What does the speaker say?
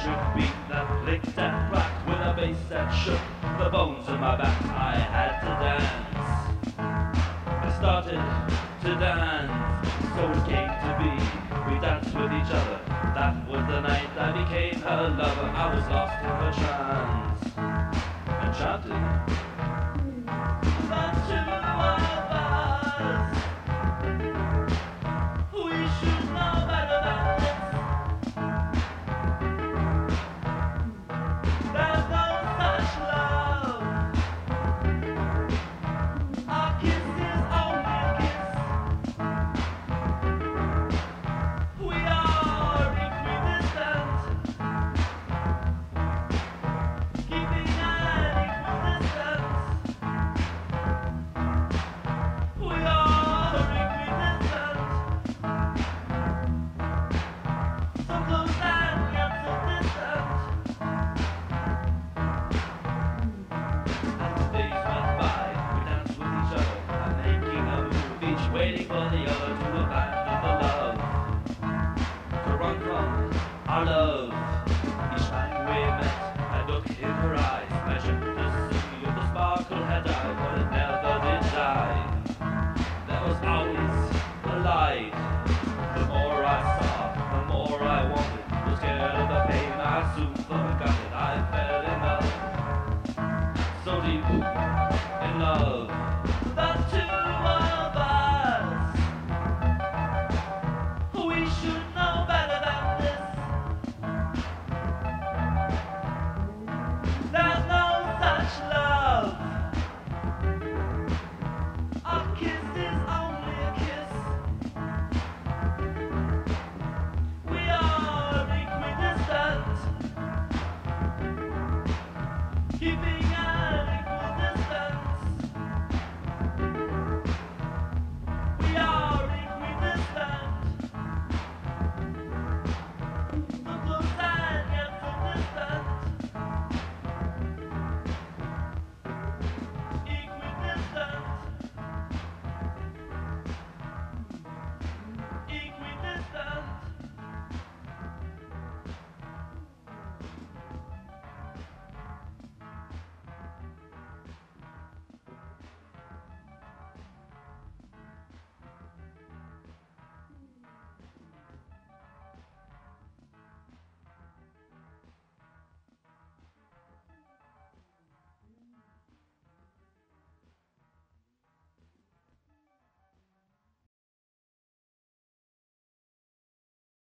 electric beat that clicked and cracked with a bass that shook the bones in my back. I had to dance. I started to dance. So it came to be. We danced with each other. That was the night I became her lover. I was lost in her trance. Enchanted. The two of us. We should know better than this. There's no such love. Our kiss is only a kiss. We are equidistant, keeping an equal distance. We are equidistant, so close and yet so distant. As the days went by, we danced with each other, making a move, each waiting for the other